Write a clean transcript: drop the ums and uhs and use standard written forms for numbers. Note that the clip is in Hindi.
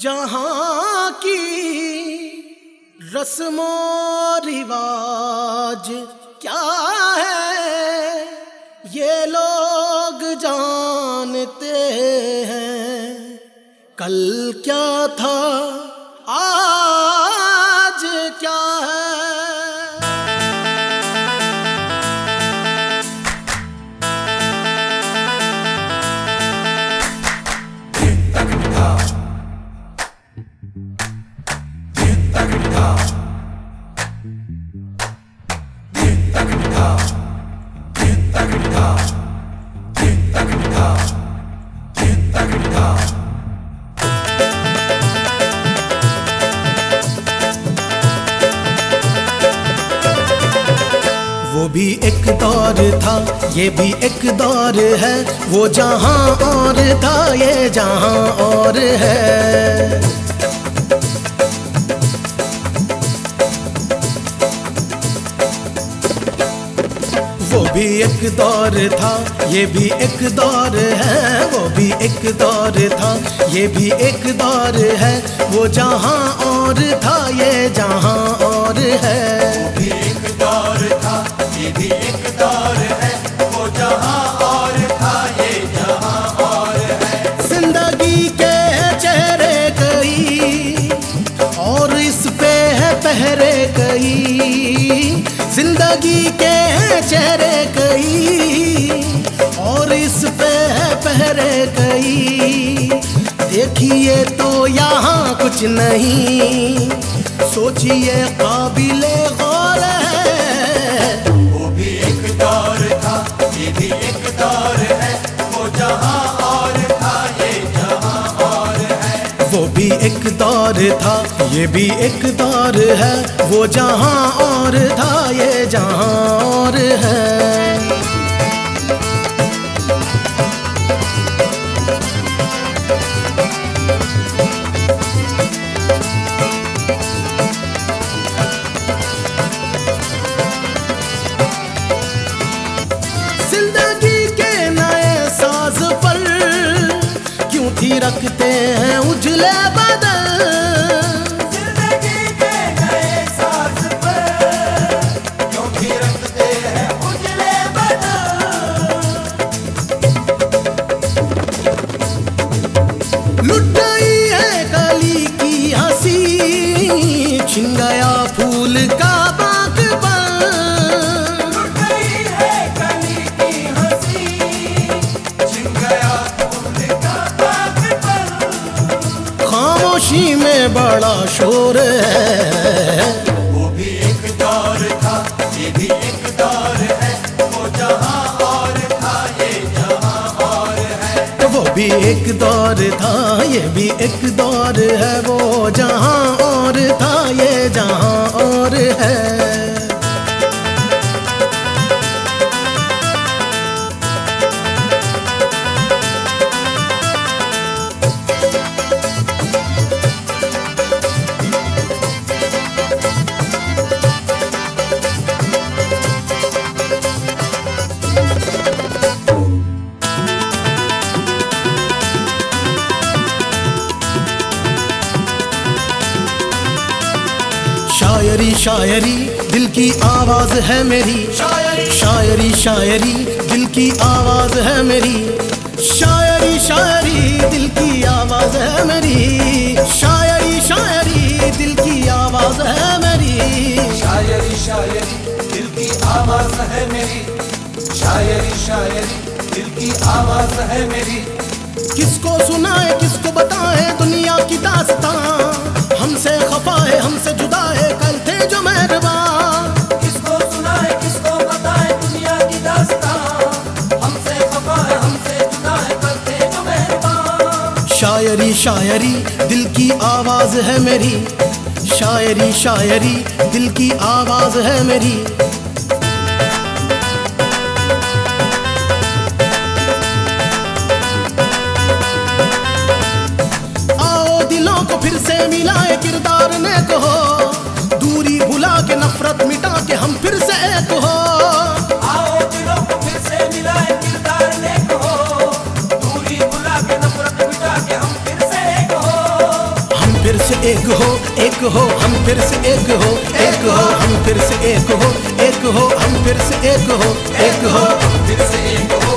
जहाँ की रस्मो रिवाज क्या है ये लोग जानते हैं। कल क्या था आज क्या है। वो भी एक दौर था ये भी एक दौर है, वो जहां और था ये जहां और है। वो भी एक दौर था ये भी एक दौर है, वो भी एक दौर था ये भी एक दौर है, वो जहां और था ये जहां और है। वो भी एक दौर था ये भी एक दौर है, वो जहां और था ये जहां और है। जिंदगी के चेहरे कई और इस पे है पहरे कई, जिंदगी के चेहरे कई और इस पे है पहरे कई। देखिए तो यहाँ कुछ नहीं, सोचिए काबिले गौर है। वो भी एक दौर था ये भी एक दौर है, वो जहां और था ये जहां और है। वो भी एक दौर था ये भी एक दौर है, वो जहां और था ये जहां और है। रखते हैं उजले बदल, जिंदगी के नए साज पर क्यों भी रखते हैं उजले बदल। लुट गई है कली की हंसी, छिन गया फूल का बागबान। लुट गई है कली की हंसी, छिन गया फूल का खामोशी में बड़ा शोर है। वो भी एक दौर था ये भी एक दौर है, वो जहां और था ये जहां और है। वो भी एक दौर था ये भी एक दौर है, वो जहां और था ये जहां और है। शायरी शायरी दिल की आवाज है मेरी, शायरी शायरी दिल की आवाज है मेरी, शायरी शायरी दिल की आवाज है मेरी, शायरी शायरी दिल की आवाज है मेरी। शायरी शायरी दिल की आवाज है मेरी, शायरी शायरी दिल की आवाज है मेरी। किसको सुनाए किसको बताए दुनिया की दास्तां, हमसे खफा है हमसे जुदा है कल थे जो मेहरबान। किसको सुनाए किसको बताए दुनिया की दास्तां, हमसे खफा है हमसे जुदा है कल थे जो मेहरबान। शायरी शायरी दिल की आवाज है मेरी, शायरी शायरी दिल की आवाज है मेरी। फिर से मिलाए किरदार ने कहो, दूरी भुला के नफरत मिटा के हम फिर से एक हो। आओ दिलों को फिर से मिलाए किरदार ने कहो, दूरी भुला के नफरत मिटा के हम फिर से एक हो। एक हो, एक हो, हम फिर से एक हो, एक हो, हम फिर से एक हो, एक हो, हम फिर से एक हो, एक हो, फिर से एक हो